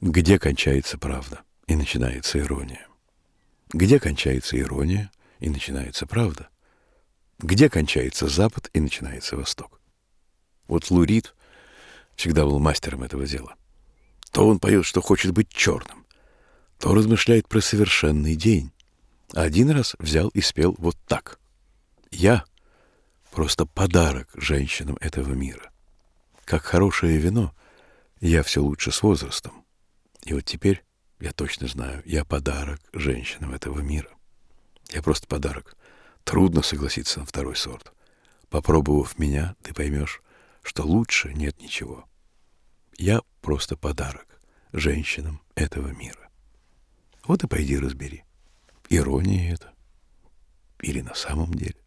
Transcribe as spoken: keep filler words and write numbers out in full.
Где кончается правда и начинается ирония? Где кончается ирония и начинается правда? Где кончается Запад и начинается Восток? Вот Лу Рид всегда был мастером этого дела. То он поет, что хочет быть черным, то размышляет про совершенный день. А один раз взял и спел вот так. «Я просто подарок женщинам этого мира. Как хорошее вино, я все лучше с возрастом. И вот теперь я точно знаю, я подарок женщинам этого мира. Я просто подарок. Трудно согласиться на второй сорт. Попробовав меня, ты поймешь, что лучше нет ничего. Я просто подарок женщинам этого мира». Вот и пойди разбери, ирония это или на самом деле.